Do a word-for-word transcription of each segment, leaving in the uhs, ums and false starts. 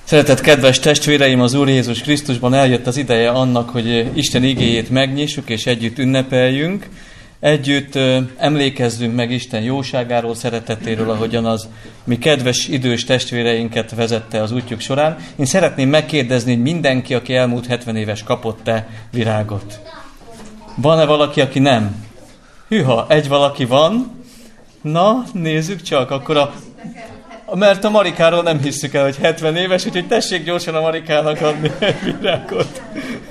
Szeretett kedves testvéreim, az Úr Jézus Krisztusban eljött az ideje annak, hogy Isten igéjét megnyissuk és együtt ünnepeljünk. Együtt ö, emlékezzünk meg Isten jóságáról, szeretetéről, ahogyan az mi kedves idős testvéreinket vezette az útjuk során. Én szeretném megkérdezni, hogy mindenki, aki elmúlt hetven éves, kapott-e virágot? Van-e valaki, aki nem? Hűha, egy valaki van. Na, nézzük csak, akkor a... Mert a Marikáról nem hisszük el, hogy hetven éves, úgyhogy tessék gyorsan a Marikának adni egy virágot.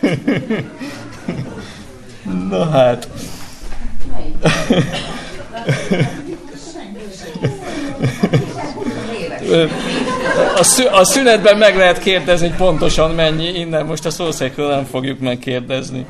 Na hát. A szünetben meg lehet kérdezni, hogy pontosan mennyi, innen most a szószékről nem fogjuk megkérdezni.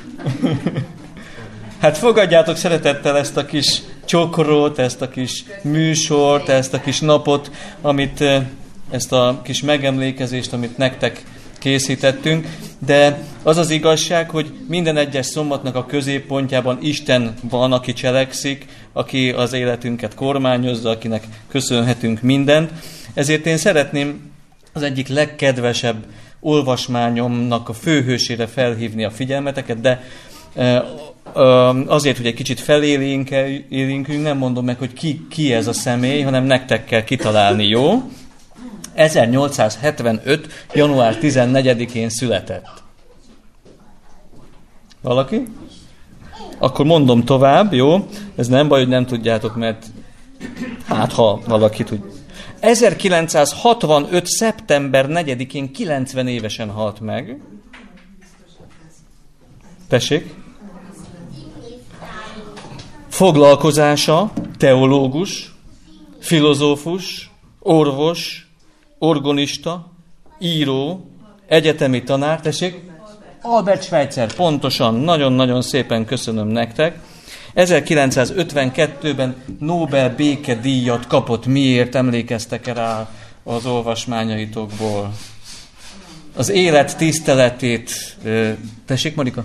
Hát fogadjátok szeretettel ezt a kis csokrot, ezt a kis műsort, ezt a kis napot, amit, ezt a kis megemlékezést, amit nektek készítettünk, de az az igazság, hogy minden egyes szombatnak a középpontjában Isten van, aki cselekszik, aki az életünket kormányozza, akinek köszönhetünk mindent. Ezért én szeretném az egyik legkedvesebb olvasmányomnak a főhősére felhívni a figyelmeteket, de azért, hogy egy kicsit felélénkünk, nem mondom meg, hogy ki, ki ez a személy, hanem nektek kell kitalálni, jó? ezernyolcszázhetvenöt. január tizennegyedikén született. Valaki? Akkor mondom tovább, jó? Ez nem baj, hogy nem tudjátok, mert hát ha valaki tud. ezerkilencszázhatvanöt. szeptember negyedikén kilencven évesen halt meg. Tessék? Foglalkozása, teológus, filozófus, orvos, orgonista, író, egyetemi tanár, tessék? Albert Schweitzer, pontosan, nagyon-nagyon szépen köszönöm nektek. ezerkilencszázötvenkettőben Nobel békedíjat kapott. Miért? Emlékeztek rá az olvasmányaitokból? Az élet tiszteletét, tessék Marika?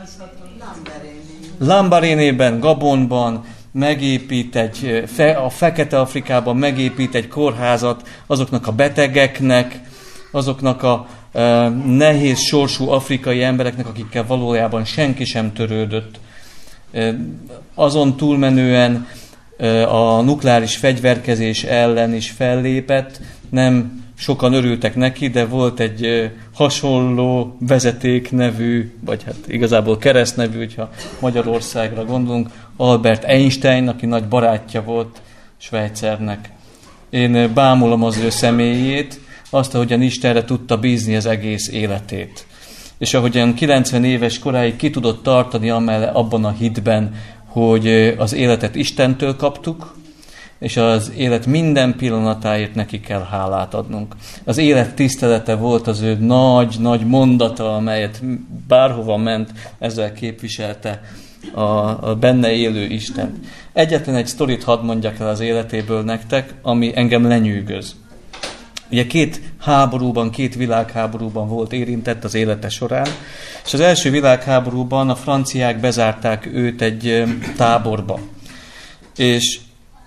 Lambarénében, Gabonban megépít egy, a Fekete-Afrikában megépít egy kórházat azoknak a betegeknek, azoknak a e, nehéz sorsú afrikai embereknek, akikkel valójában senki sem törődött. E, azon túlmenően e, a nukleáris fegyverkezés ellen is fellépett, nem sokan örültek neki, de volt egy e, hasonló vezeték nevű, vagy hát igazából kereszt nevű, hogyha Magyarországra gondolunk, Albert Einstein, aki nagy barátja volt Schweitzernek. Én bámulom az ő személyét, azt, ahogyan Istenre tudta bízni az egész életét. És ahogyan kilencven éves koráig ki tudott tartani amellett abban a hitben, hogy az életet Istentől kaptuk, és az élet minden pillanatáért neki kell hálát adnunk. Az élet tisztelete volt az ő nagy-nagy mondata, amelyet bárhova ment, ezzel képviselte a, a benne élő Istent. Egyetlen egy sztorit hadd mondjak el az életéből nektek, ami engem lenyűgöz. Ugye két háborúban, két világháborúban volt érintett az élete során, és az első világháborúban a franciák bezárták őt egy táborba. És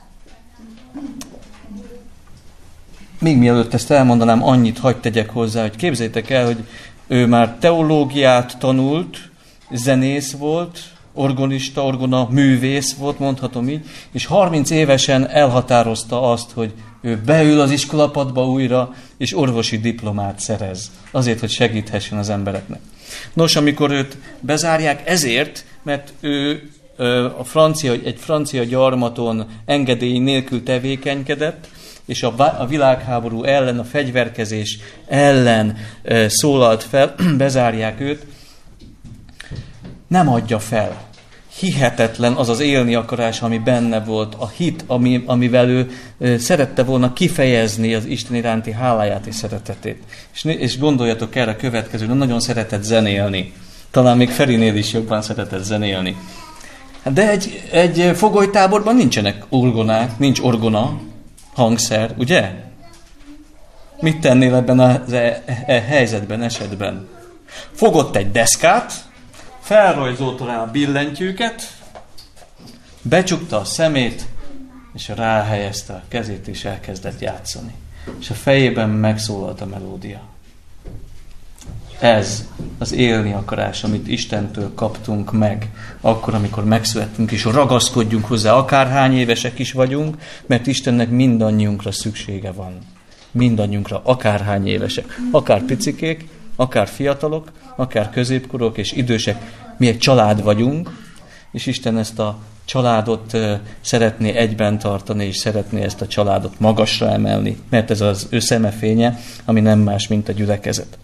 még mielőtt ezt elmondanám, annyit hadd tegyek hozzá, hogy képzeljétek el, hogy ő már teológiát tanult, zenész volt, orgonista, orgona művész volt, mondhatom így, és harminc évesen elhatározta azt, hogy ő beül az iskolapadba újra, és orvosi diplomát szerez. Azért, hogy segíthessen az embereknek. Nos, amikor őt bezárják, ezért, mert ő a francia, egy francia gyarmaton engedély nélkül tevékenykedett, és a, a világháború ellen, a fegyverkezés ellen e, szólalt fel, bezárják őt, nem adja fel. Hihetetlen az az élni akarás, ami benne volt, a hit, ami, amivel ő e, szerette volna kifejezni az Isten iránti háláját és szeretetét. És, és gondoljatok erre a következőre, nagyon szeretett zenélni. Talán még Ferinél is jobban szeretett zenélni. De egy, egy fogolytáborban nincsenek orgonák, nincs orgona, hangszer, ugye? Mit tennél ebben a e, e, helyzetben, esetben? Fogott egy deszkát, felrajzolta rá a billentyűket, becsukta a szemét, és ráhelyezte a kezét, és elkezdett játszani. és a fejében megszólalt a melódia. Ez az élni akarás, amit Istentől kaptunk meg, akkor, amikor megszülettünk, és ragaszkodjunk hozzá, akárhány évesek is vagyunk, mert Istennek mindannyiunkra szüksége van. Mindannyiunkra, akárhány évesek. Akár picikék, akár fiatalok, akár középkorúak és idősek. Mi egy család vagyunk, és Isten ezt a családot szeretné egyben tartani, és szeretné ezt a családot magasra emelni, mert ez az ő szemefénye, ami nem más, mint a gyülekezet.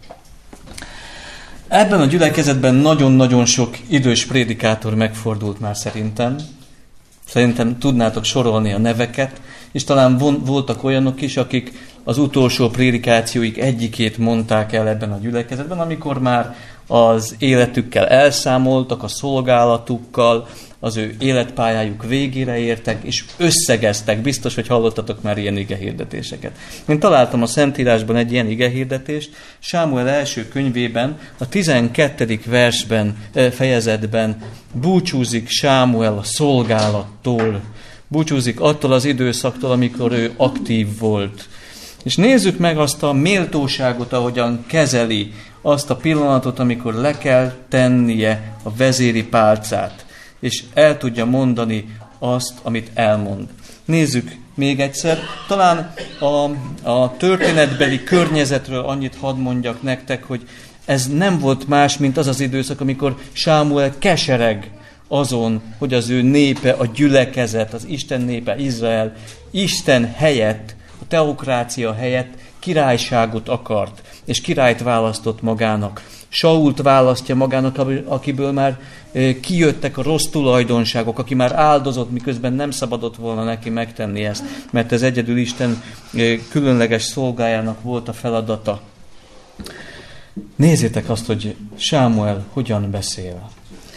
Ebben a gyülekezetben nagyon-nagyon sok idős prédikátor megfordult már szerintem. Szerintem tudnátok sorolni a neveket, és talán von, voltak olyanok is, akik az utolsó prédikációik egyikét mondták el ebben a gyülekezetben, amikor már az életükkel elszámoltak, a szolgálatukkal, az ő életpályájuk végére értek, és összegeztek. Biztos, hogy hallottatok már ilyen igehirdetéseket. Én találtam a Szentírásban egy ilyen igehirdetést, Sámuel első könyvében, a tizenkettedik versben, fejezetben búcsúzik Sámuel a szolgálattól. Búcsúzik attól az időszaktól, amikor ő aktív volt. És nézzük meg azt a méltóságot, ahogyan kezeli azt a pillanatot, amikor le kell tennie a vezéri pálcát, és el tudja mondani azt, amit elmond. Nézzük még egyszer. Talán a, a történetbeli környezetről annyit hadd mondjak nektek, hogy ez nem volt más, mint az az időszak, amikor Sámuel kesereg azon, hogy az ő népe, a gyülekezet, az Isten népe, Izrael, Isten helyett, a teokrácia helyett királyságot akart, és királyt választott magának. Sault választja magának, akiből már kijöttek a rossz tulajdonságok, aki már áldozott, miközben nem szabadott volna neki megtenni ezt, mert ez egyedül Isten különleges szolgájának volt a feladata. Nézzétek azt, hogy Sámuel hogyan beszél.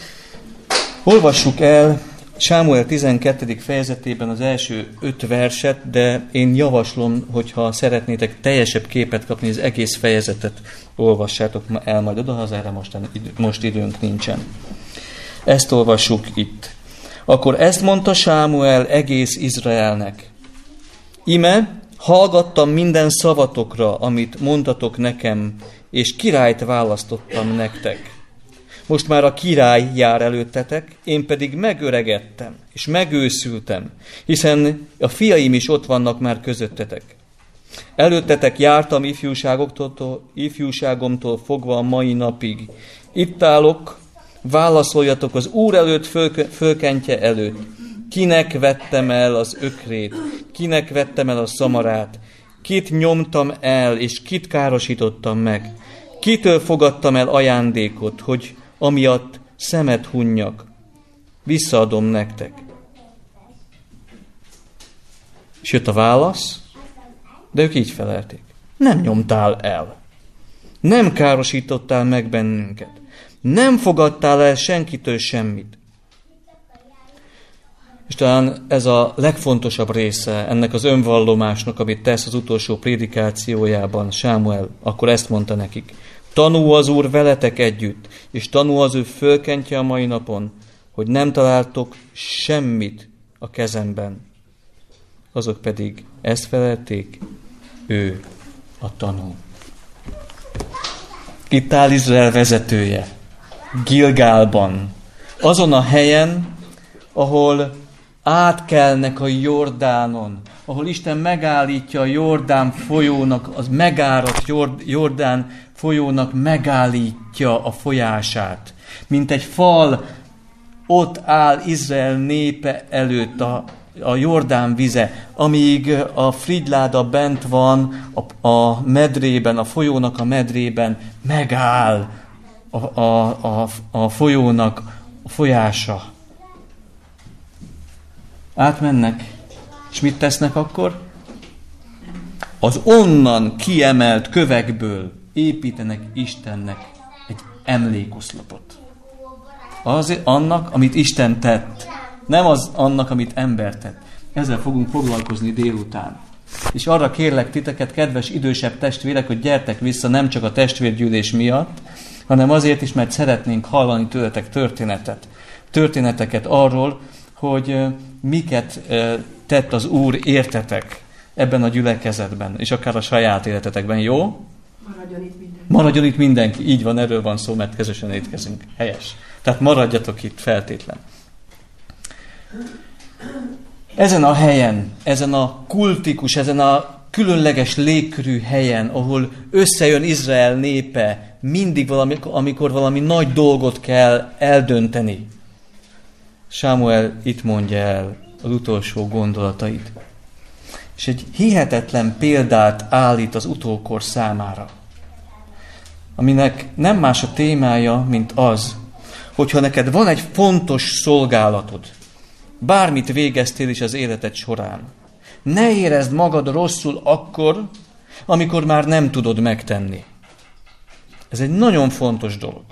Olvassuk el Sámuel tizenkettedik fejezetében az első öt verset, de én javaslom, hogyha szeretnétek teljesebb képet kapni, az egész fejezetet olvassátok el majd odahazára, most, most időnk nincsen. Ezt olvassuk itt. Akkor ezt mondta Sámuel egész Izraelnek. Ime, hallgattam minden szavatokra, amit mondtatok nekem, és királyt választottam nektek. Most már a király jár előttetek, én pedig megöregedtem, és megőszültem, hiszen a fiaim is ott vannak már közöttetek. Előttetek jártam ifjúságoktól, ifjúságomtól fogva a mai napig. Itt állok, válaszoljatok az Úr előtt, fölk- fölkentje előtt. Kinek vettem el az ökrét, kinek vettem el a szamarát, kit nyomtam el, és kit károsítottam meg, kitől fogadtam el ajándékot, hogy amiatt szemet hunnyak, visszaadom nektek. És jött a válasz, de ők így felelték. Nem nyomtál el, nem károsítottál meg bennünket, nem fogadtál el senkitől semmit. És talán ez a legfontosabb része ennek az önvallomásnak, amit tesz az utolsó prédikációjában Sámuel, akkor ezt mondta nekik. Tanul az Úr veletek együtt, és tanul az ő fölkentje a mai napon, hogy nem találtok semmit a kezemben. Azok pedig ezt felelték, ő a tanú. Itt áll Izrael vezetője, Gilgálban, azon a helyen, ahol átkelnek a Jordánon, ahol Isten megállítja a Jordán folyónak, az megáradt Jordán folyónak megállítja a folyását. Mint egy fal, ott áll Izrael népe előtt a, a Jordán vize, amíg a frigyláda bent van a, a medrében, a folyónak a medrében, megáll a, a, a, a folyónak a folyása. Átmennek, és mit tesznek akkor? Az onnan kiemelt kövekből építenek Istennek egy emlékoszlopot. Az annak, amit Isten tett, nem az annak, amit ember tett. Ezzel fogunk foglalkozni délután. És arra kérlek titeket, kedves idősebb testvérek, hogy gyertek vissza nem csak a testvérgyűlés miatt, hanem azért is, mert szeretnénk hallani tőletek történetet. Történeteket arról, hogy miket tett az Úr értetek ebben a gyülekezetben, és akár a saját életetekben, jó? Maradjon itt mindenki. Maradjon itt mindenki, így van, erről van szó, mert közösen étkezünk. Helyes. Tehát maradjatok itt feltétlen. Ezen a helyen, ezen a kultikus, ezen a különleges légkörű helyen, ahol összejön Izrael népe, mindig valami, amikor valami nagy dolgot kell eldönteni. Sámuel itt mondja el az utolsó gondolatait. És egy hihetetlen példát állít az utókor számára, aminek nem más a témája, mint az, hogyha neked van egy fontos szolgálatod, bármit végeztél is az életed során, ne érezd magad rosszul akkor, amikor már nem tudod megtenni. Ez egy nagyon fontos dolog.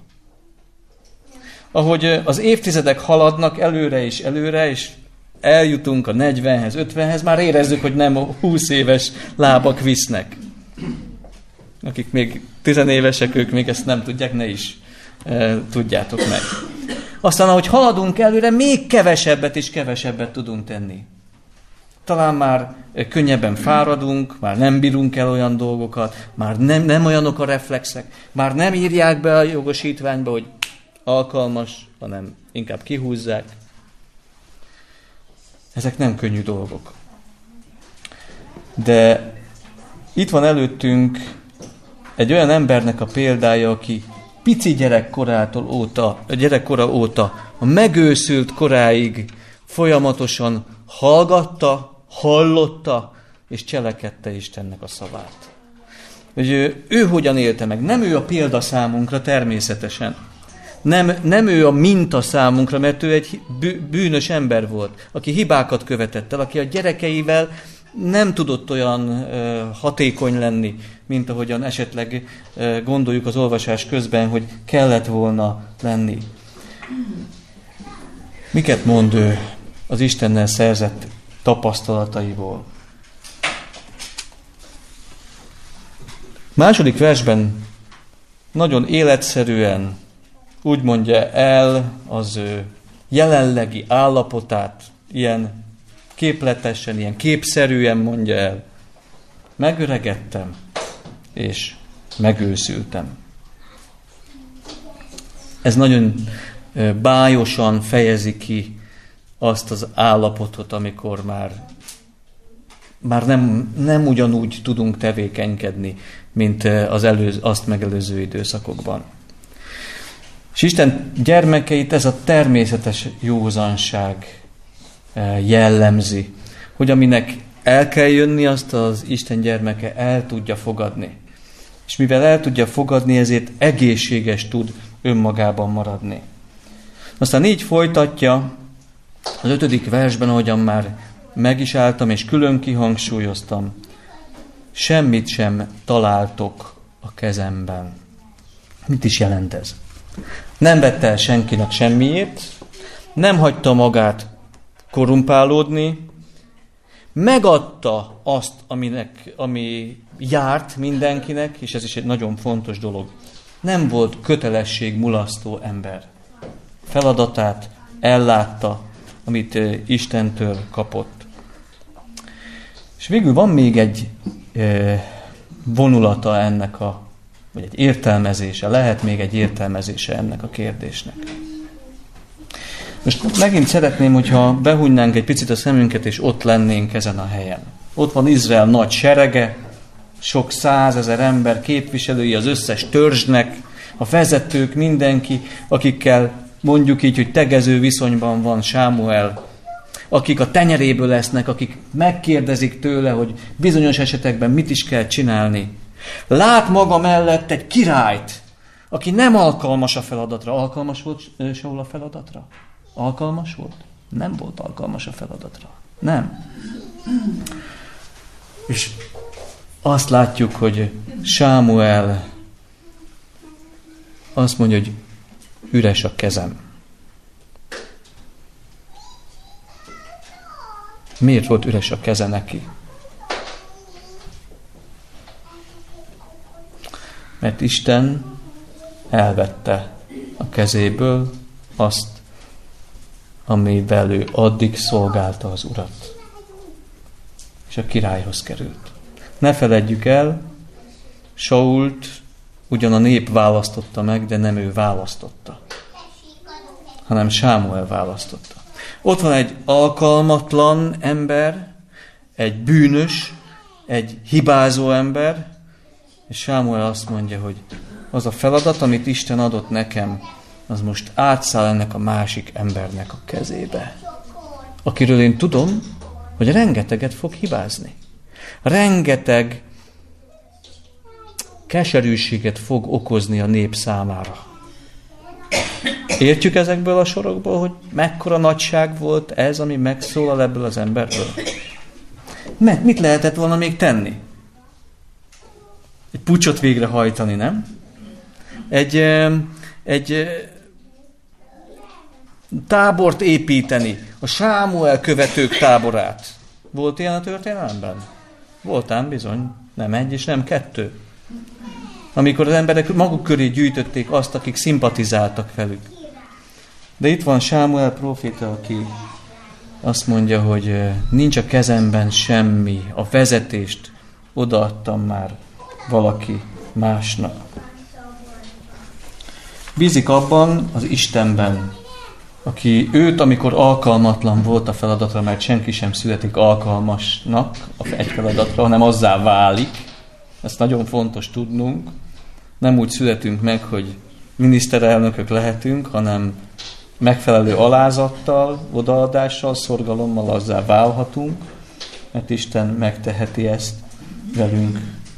Ahogy az évtizedek haladnak előre és előre, és eljutunk a negyvenhez, ötvenhez, már érezzük, hogy nem a húsz éves lábak visznek. Akik még tizenévesek, ők még ezt nem tudják, ne is e, tudjátok meg. Aztán, ahogy haladunk előre, még kevesebbet és kevesebbet tudunk tenni. Talán már könnyebben fáradunk, már nem bírunk el olyan dolgokat, már nem, nem olyanok a reflexek, már nem írják be a jogosítványba, hogy alkalmas, hanem inkább kihúzzák. Ezek nem könnyű dolgok. De itt van előttünk egy olyan embernek a példája, aki pici gyerekkorától óta, gyerekkora óta, a megőszült koráig folyamatosan hallgatta, hallotta, és cselekedte Istennek a szavát. Hogy ő, ő hogyan élte meg. Nem ő a példa számunkra természetesen. Nem, nem ő a minta számunkra, mert ő egy bűnös ember volt, aki hibákat követett el, aki a gyerekeivel nem tudott olyan uh, hatékony lenni, mint ahogyan esetleg uh, gondoljuk az olvasás közben, hogy kellett volna lenni. Miket mond ő az Istennel szerzett tapasztalataiból? Második versben nagyon életszerűen úgy mondja el az ő jelenlegi állapotát, ilyen képletesen, ilyen képszerűen mondja el. Megöregedtem, és megőszültem. Ez nagyon bájosan fejezi ki azt az állapotot, amikor már, már nem, nem ugyanúgy tudunk tevékenykedni, mint az előz, azt megelőző időszakokban. És Isten gyermekeit ez a természetes józanság jellemzi, hogy aminek el kell jönni, azt az Isten gyermeke el tudja fogadni. És mivel el tudja fogadni, ezért egészséges tud önmagában maradni. Aztán így folytatja az ötödik versben, ahogyan már meg is álltam, és külön kihangsúlyoztam, semmit sem találtok a kezemben. Mit is jelent ez? Nem vette el senkinek semmiét, nem hagyta magát korrumpálódni, megadta azt, aminek, ami járt mindenkinek, és ez is egy nagyon fontos dolog. Nem volt kötelességmulasztó ember. Feladatát ellátta, amit Istentől kapott. És végül van még egy vonulata ennek a, vagy egy értelmezése, lehet még egy értelmezése ennek a kérdésnek. Most megint szeretném, hogyha behújnánk egy picit a szemünket, és ott lennénk ezen a helyen. Ott van Izrael nagy serege, sok százezer ember képviselői az összes törzsnek, a vezetők, mindenki, akikkel mondjuk így, hogy tegező viszonyban van Sámuel, akik a tenyeréből lesznek, akik megkérdezik tőle, hogy bizonyos esetekben mit is kell csinálni. Lát maga mellett egy királyt, aki nem alkalmas a feladatra. Alkalmas volt Saul a feladatra? Alkalmas volt? Nem volt alkalmas a feladatra. Nem. És azt látjuk, hogy Sámuel azt mondja, hogy üres a kezem. Miért volt üres a keze neki? Mert Isten elvette a kezéből azt, amivel ő addig szolgálta az Urat. és a királyhoz került. Ne feledjük el, Sault ugyan a nép választotta meg, de nem ő választotta, hanem Sámuel választotta. Ott van egy alkalmatlan ember, egy bűnös, egy hibázó ember, és Sámuel azt mondja, hogy az a feladat, amit Isten adott nekem, az most átszáll ennek a másik embernek a kezébe. Akiről én tudom, hogy rengeteget fog hibázni. Rengeteg keserűséget fog okozni a nép számára. Értjük ezekből a sorokból, hogy mekkora nagyság volt ez, ami megszólal ebből az emberből? Mert mit lehetett volna még tenni? Egy puccsot végrehajtani, nem? Egy, egy tábort építeni, a Sámuel követők táborát. Volt ilyen a történelemben? Voltám bizony, nem egy és nem kettő. Amikor az emberek maguk köré gyűjtötték azt, akik szimpatizáltak velük. De itt van Sámuel próféta, aki azt mondja, hogy nincs a kezemben semmi, a vezetést odaadtam már valaki másnak. Bízik abban az Istenben, aki őt, amikor alkalmatlan volt a feladatra, mert senki sem születik alkalmasnak egy feladatra, hanem azzá válik. Ezt nagyon fontos tudnunk. Nem úgy születünk meg, hogy miniszterelnökök lehetünk, hanem megfelelő alázattal, odaadással, szorgalommal azzá válhatunk, mert Isten megteheti ezt velünk.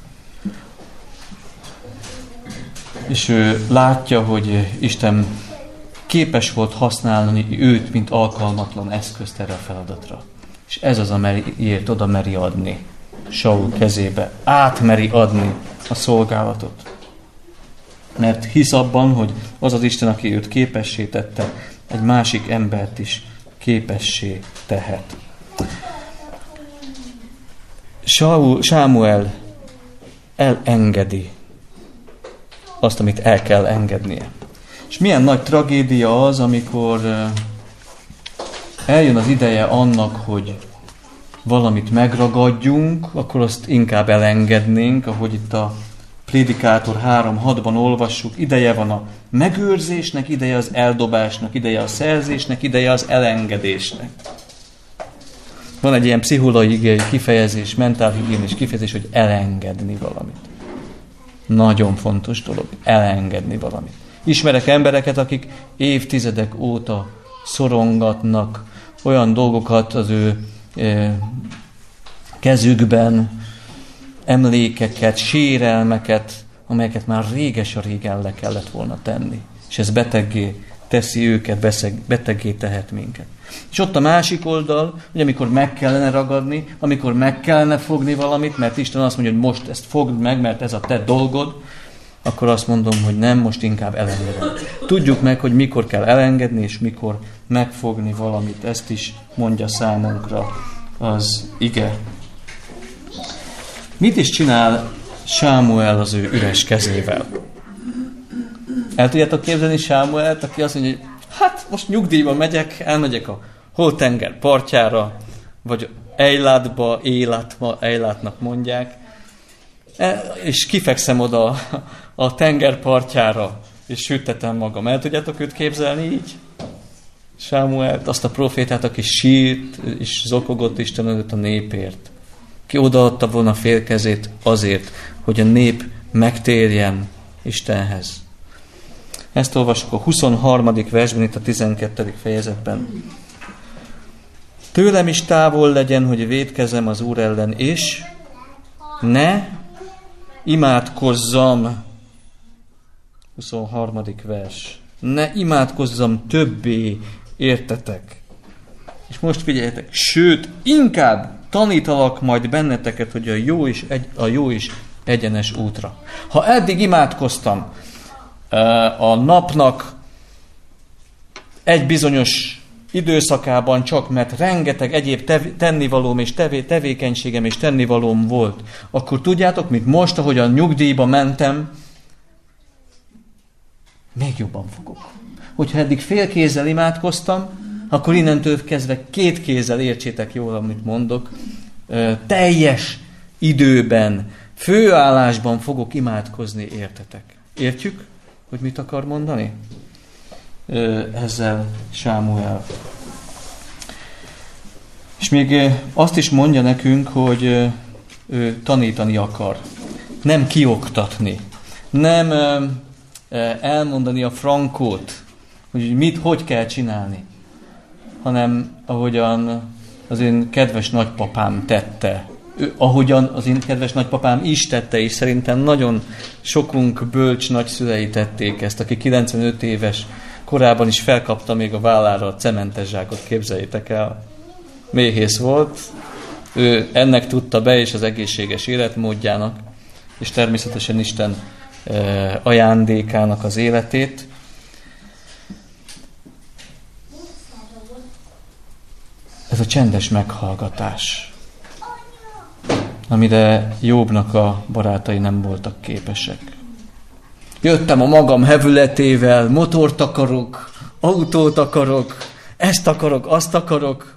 És ő látja, hogy Isten képes volt használni őt, mint alkalmatlan eszközt erre a feladatra. És ez az, amiért oda meri adni Saul kezébe. Átmeri adni a szolgálatot. Mert hisz abban, hogy az az Isten, aki őt képessé tette, egy másik embert is képessé tehet. Saul, Sámuel elengedi azt, amit el kell engednie. És milyen nagy tragédia az, amikor eljön az ideje annak, hogy valamit megragadjunk, akkor azt inkább elengednénk, ahogy itt a Prédikátor három hatban olvassuk, ideje van a megőrzésnek, ideje az eldobásnak, ideje a szerzésnek, ideje az elengedésnek. Van egy ilyen pszichológiai kifejezés, mentálhigiénis kifejezés, hogy elengedni valamit. Nagyon fontos dolog, elengedni valamit. Ismerek embereket, akik évtizedek óta szorongatnak olyan dolgokat az ő e, kezükben, emlékeket, sérelmeket, amelyeket már réges-régen le kellett volna tenni. És ez beteggé teszi őket, beteggé tehet minket. És ott a másik oldal, hogy amikor meg kellene ragadni, amikor meg kellene fogni valamit, mert Isten azt mondja, hogy most ezt fogd meg, mert ez a te dolgod, akkor azt mondom, hogy nem, most inkább elengedem. Tudjuk meg, hogy mikor kell elengedni, és mikor megfogni valamit. Ezt is mondja számunkra az ige. Mit is csinál Sámuel az ő üres kezével? El tudjátok képzelni Sámuelt, aki azt mondja, hogy hát most nyugdíjba megyek, elmegyek a Holtenger partjára, vagy Eilatba, Élatba, Eilatnak mondják, és kifekszem oda a tenger partjára, és sütetem magam. El tudjátok őt képzelni így? Sámuelt, azt a profétát, aki sírt és zokogott Isten előtt a népért. Ki odaadta volna fél kezét azért, hogy a nép megtérjen Istenhez. Ezt olvassuk a huszonharmadik versben, itt a tizenkettedik fejezetben. Tőlem is távol legyen, hogy vétkezem az Úr ellen, és ne imádkozzam. huszonharmadik vers. Ne imádkozzam többé, értetek. És most figyeljetek, sőt, inkább tanítalak majd benneteket, hogy a jó is, egy, a jó is egyenes útra. Ha eddig imádkoztam a napnak egy bizonyos időszakában csak, mert rengeteg egyéb tev- tennivalóm és tevé- tevékenységem és tennivalóm volt, akkor tudjátok, mint most, ahogy a nyugdíjba mentem, még jobban fogok. Hogyha eddig fél kézzel imádkoztam, akkor innentől kezdve két kézzel, értsétek jól, amit mondok, teljes időben, főállásban fogok imádkozni, értetek. Értjük, hogy mit akar mondani? Ezzel Sámuel. És még azt is mondja nekünk, hogy ő tanítani akar. Nem kioktatni. Nem elmondani a frankót, hogy mit, hogy kell csinálni. Hanem ahogyan az én kedves nagypapám tette. Ő, ahogyan az én kedves nagypapám is tette, és szerintem nagyon sokunk bölcs nagyszülei tették ezt, aki kilencvenöt éves korában is felkapta még a vállára a cementes zsákot, képzeljétek el. Méhész volt, ő ennek tudta be, és az egészséges életmódjának, és természetesen Isten e, ajándékának az életét. Ez a csendes meghallgatás, amire Jobbnak a barátai nem voltak képesek. Jöttem a magam hevületével, motort akarok, autót akarok, ezt akarok, azt akarok.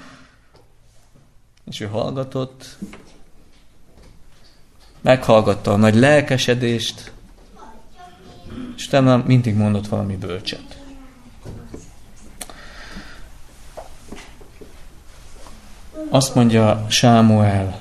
És ő hallgatott, meghallgatta a nagy lelkesedést, és utána mindig mondott valami bölcset. Azt mondja Sámuel,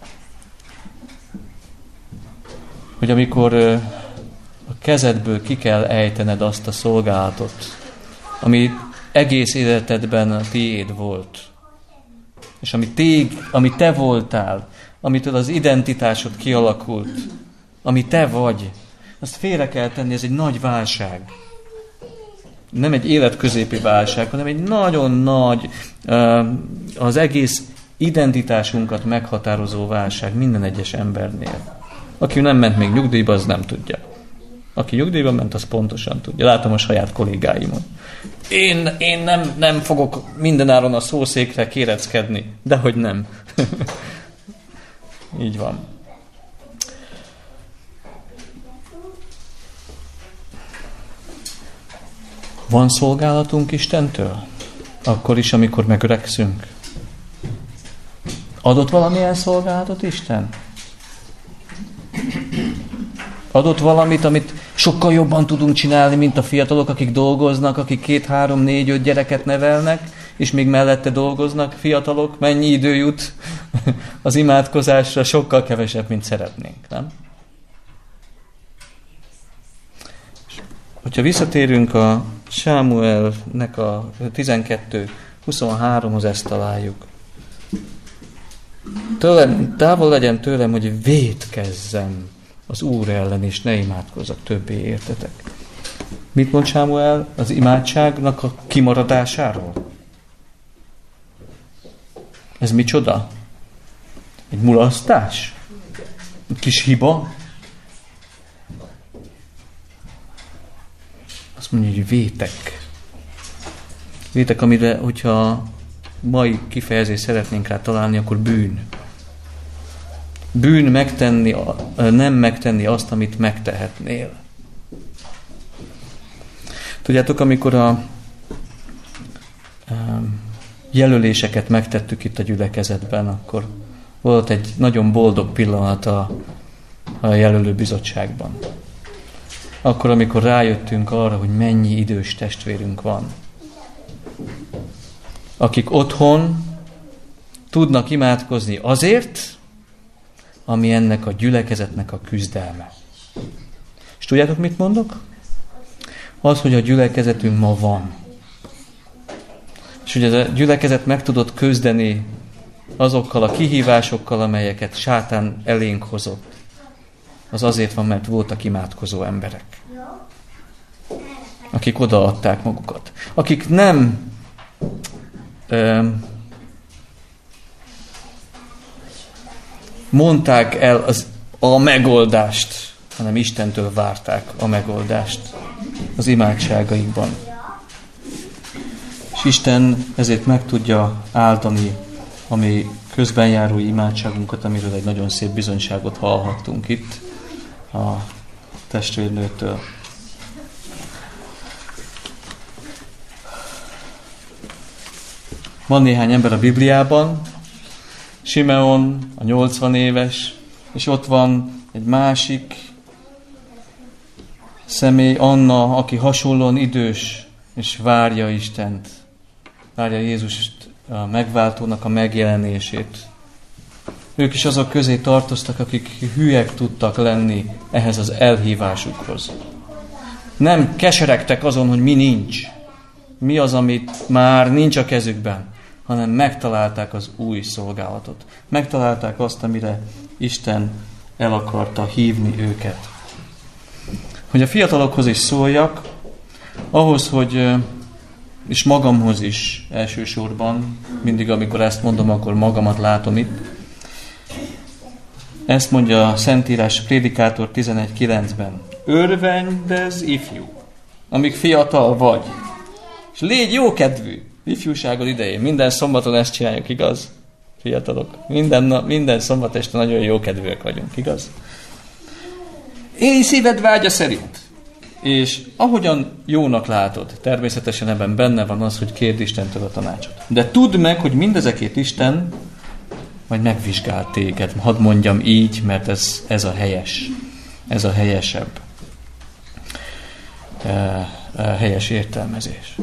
hogy amikor a kezedből ki kell ejtened azt a szolgálatot, ami egész életedben a tiéd volt, és ami, tég, ami te voltál, amitől az identitásod kialakult, ami te vagy, azt félre kell tenni, ez egy nagy válság. Nem egy életközépi válság, hanem egy nagyon nagy, az egész identitásunkat meghatározó válság minden egyes embernél. Aki nem ment még nyugdíjba, az nem tudja. Aki nyugdíjba ment, az pontosan tudja. Látom a saját kollégáimon. Én, én nem, nem fogok mindenáron a szószékre kéreckedni. Dehogy nem. Így van. Van szolgálatunk Istentől? Akkor is, amikor megöregszünk. Adott valamilyen szolgálatot Isten? Adott valamit, amit sokkal jobban tudunk csinálni, mint a fiatalok, akik dolgoznak, akik két, három, négy, öt gyereket nevelnek, és még mellette dolgoznak fiatalok. Mennyi idő jut az imádkozásra? Sokkal kevesebb, mint szeretnénk, nem? Hogyha visszatérünk a Sámuelnek a tizenkettő huszonháromhoz, ezt találjuk. Tőlem, távol legyen tőlem, hogy vétkezzem az Úr ellen, és ne imádkozzak többé, értetek. Mit mond Sámuel az imádságnak a kimaradásáról? Ez micsoda? Egy mulasztás? Egy kis hiba? Azt mondja, hogy vétek. Vétek, amire, hogyha mai kifejezést szeretnénk rá találni, akkor bűn. Bűn megtenni, nem megtenni azt, amit megtehetnél. Tudjátok, amikor a jelöléseket megtettük itt a gyülekezetben, akkor volt egy nagyon boldog pillanat a, a jelölő bizottságban. Akkor, amikor rájöttünk arra, hogy mennyi idős testvérünk van, akik otthon tudnak imádkozni azért, ami ennek a gyülekezetnek a küzdelme. És tudjátok, mit mondok? Az, hogy a gyülekezetünk ma van. És hogy ez a gyülekezet meg tudott küzdeni azokkal a kihívásokkal, amelyeket sátán elénk hozott. Az azért van, mert voltak imádkozó emberek. Akik odaadták magukat. Akik nem ö, mondták el az, a megoldást, hanem Istentől várták a megoldást az imádságaikban. És Isten ezért meg tudja áldani a mi közbenjáró imádságunkat, amiről egy nagyon szép bizonyságot hallhattunk itt a testvérnőtől. Van néhány ember a Bibliában, Simeon, a nyolcvan éves, és ott van egy másik személy, Anna, aki hasonlóan idős, és várja Istent, várja Jézust, a megváltónak a megjelenését. Ők is azok közé tartoztak, akik hülyek tudtak lenni ehhez az elhívásukhoz. Nem keseregtek azon, hogy mi nincs, mi az, amit már nincs a kezükben, hanem megtalálták az új szolgálatot. Megtalálták azt, amire Isten el akarta hívni őket. Hogy a fiatalokhoz is szóljak, ahhoz, hogy, és magamhoz is elsősorban, mindig amikor ezt mondom, akkor magamat látom itt. Ezt mondja a Szentírás Prédikátor tizenegy kilencben. Örvendezz, ifjú, amíg fiatal vagy, és légy jókedvű ifjúságod idején. Minden szombaton ezt csináljuk, igaz? Fiatalok. Minden, minden szombat este nagyon jókedvűek vagyunk, igaz? Élj szíved vágya szerint. És ahogyan jónak látod, természetesen ebben benne van az, hogy kérd Istentől a tanácsot. De tudd meg, hogy mindezekét Isten majd megvizsgál téged. Hadd mondjam így, mert ez, ez a helyes. Ez a helyesebb. E, e, helyes értelmezés.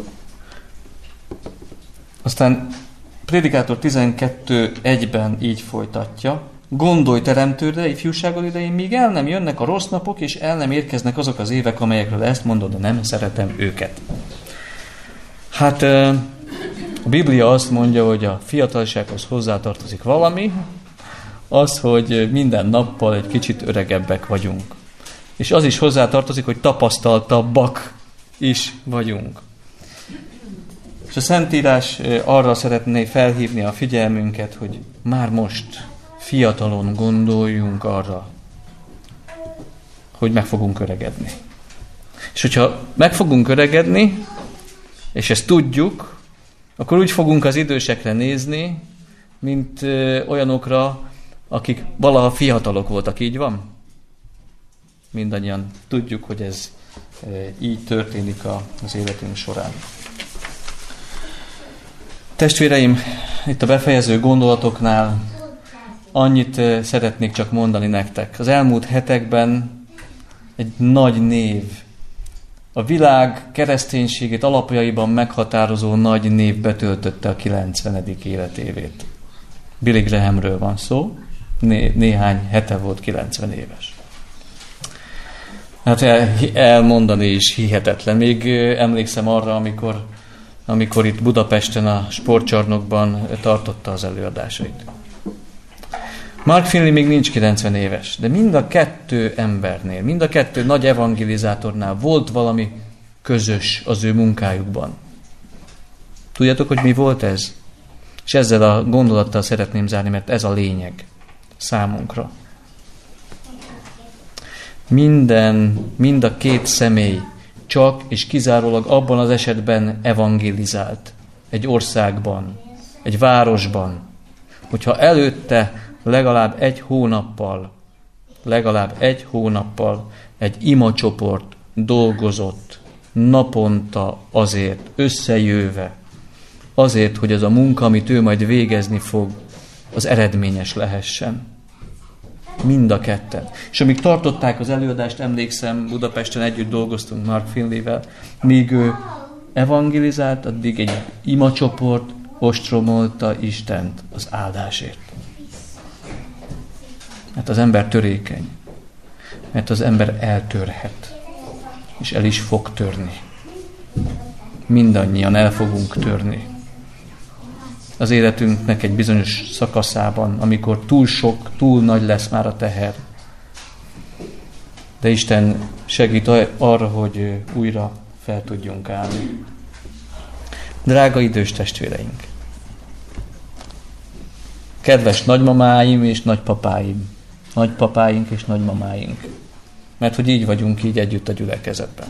Aztán Prédikátor tizenkettő egyben így folytatja. Gondolj teremtődre, ifjúságod idején, míg el nem jönnek a rossz napok, és el nem érkeznek azok az évek, amelyekről ezt mondod, de nem szeretem őket. Hát a Biblia azt mondja, hogy a fiatalsághoz hozzátartozik valami, az, hogy minden nappal egy kicsit öregebbek vagyunk. És az is hozzátartozik, hogy tapasztaltabbak is vagyunk. És a Szentírás arra szeretné felhívni a figyelmünket, hogy már most fiatalon gondoljunk arra, hogy meg fogunk öregedni. És hogyha meg fogunk öregedni, és ezt tudjuk, akkor úgy fogunk az idősekre nézni, mint olyanokra, akik valaha fiatalok voltak. Így van? Mindannyian tudjuk, hogy ez így történik az életünk során. Testvéreim, itt a befejező gondolatoknál annyit szeretnék csak mondani nektek. Az elmúlt hetekben egy nagy név, a világ kereszténységét alapjaiban meghatározó nagy név betöltötte a kilencvenedik életévét. Billy Grahamről van szó, né- néhány hete volt kilencven éves. Hát el, elmondani is hihetetlen. Még emlékszem arra, amikor, amikor itt Budapesten a sportcsarnokban tartotta az előadásait. Mark Finley még nincs kilencven éves, de mind a kettő embernél, mind a kettő nagy evangelizátornál volt valami közös az ő munkájukban. Tudjátok, hogy mi volt ez? És ezzel a gondolattal szeretném zárni, mert ez a lényeg számunkra. Minden, mind a két személy csak és kizárólag abban az esetben evangelizált. Egy országban, egy városban. Hogyha előtte legalább egy hónappal, legalább egy hónappal egy imacsoport dolgozott naponta azért, összejöve, azért, hogy az a munka, amit ő majd végezni fog, az eredményes lehessen. Mind a ketten. És amíg tartották az előadást, emlékszem, Budapesten együtt dolgoztunk Mark Finleyvel, míg ő evangelizált, addig egy imacsoport ostromolta Istent az áldásért. Mert az ember törékeny. Mert az ember eltörhet. És el is fog törni. Mindannyian el fogunk törni. Az életünknek egy bizonyos szakaszában, amikor túl sok, túl nagy lesz már a teher. De Isten segít arra, hogy újra fel tudjunk állni. Drága idős testvéreink! Kedves nagymamáim és nagypapáim! Nagypapáink és nagymamáink! Mert hogy így vagyunk így együtt a gyülekezetben.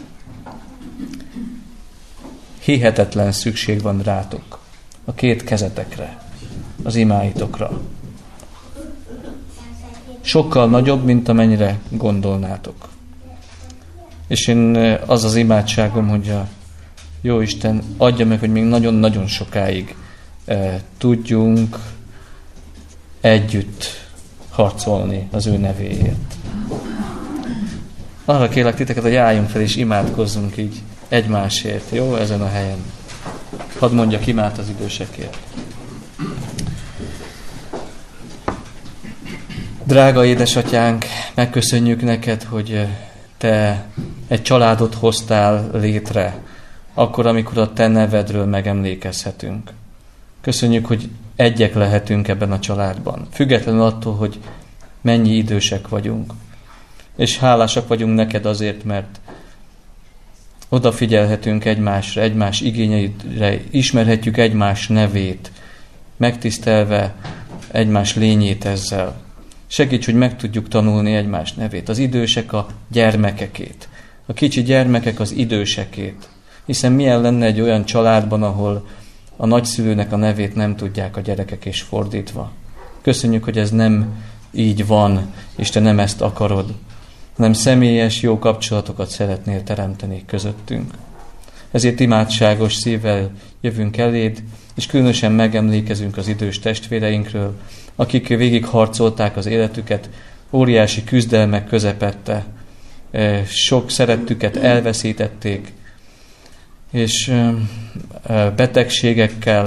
Hihetetlen szükség van rátok. A két kezetekre, az imáitokra. Sokkal nagyobb, mint amennyire gondolnátok. És én az az imádságom, hogy a Jóisten adja meg, hogy még nagyon-nagyon sokáig eh, tudjunk együtt harcolni az ő nevéért. Arra kérlek titeket, hogy álljunk fel és imádkozzunk így egymásért, jó? Ezen a helyen. Hadd mondjak imát az idősekért. Drága édesatyánk, megköszönjük neked, hogy te egy családot hoztál létre, akkor, amikor a te nevedről megemlékezhetünk. Köszönjük, hogy egyek lehetünk ebben a családban, függetlenül attól, hogy mennyi idősek vagyunk. És hálásak vagyunk neked azért, mert odafigyelhetünk egymásra, egymás igényeire, ismerhetjük egymás nevét, megtisztelve egymás lényét ezzel. Segíts, hogy meg tudjuk tanulni egymás nevét, az idősek a gyermekekét, a kicsi gyermekek az idősekét. Hiszen milyen lenne egy olyan családban, ahol a nagyszülőnek a nevét nem tudják a gyerekek, és fordítva. Köszönjük, hogy ez nem így van, és te nem ezt akarod, hanem személyes, jó kapcsolatokat szeretnél teremteni közöttünk. Ezért imádságos szívvel jövünk eléd, és különösen megemlékezünk az idős testvéreinkről, akik végig harcolták az életüket, óriási küzdelmek közepette, sok szerettüket elveszítették, és betegségekkel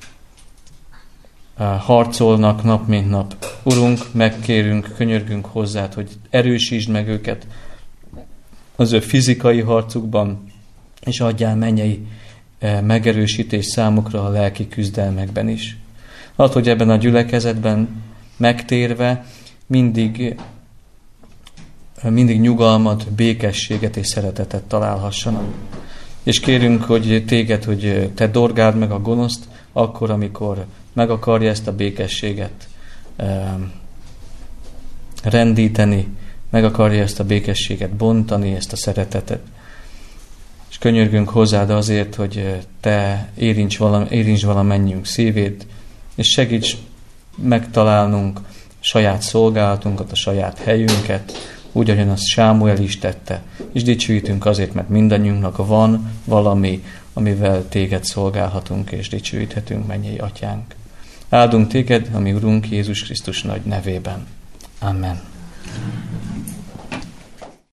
harcolnak nap mint nap. Urunk, megkérünk, könyörgünk hozzád, hogy erősítsd meg őket az ő fizikai harcukban, és adjál mennyei megerősítés számukra a lelki küzdelmekben is. Add, hogy ebben a gyülekezetben megtérve mindig, mindig nyugalmat, békességet és szeretetet találhassanak. És kérünk, hogy téged, hogy te dorgáld meg a gonoszt, akkor, amikor meg akarja ezt a békességet rendíteni, meg akarja ezt a békességet bontani, ezt a szeretetet. És könyörgünk hozzád azért, hogy te érints, valam, érints valamennyiünk szívét, és segíts megtalálnunk a saját szolgálatunkat, a saját helyünket, úgy, ahogyan azt Sámuel is tette, és dicsőítünk azért, mert mindannyiunknak van valami, amivel téged szolgálhatunk, és dicsőíthetünk, mennyei atyánk. Áldunk téged, ami Urunk Jézus Krisztus nagy nevében. Amen.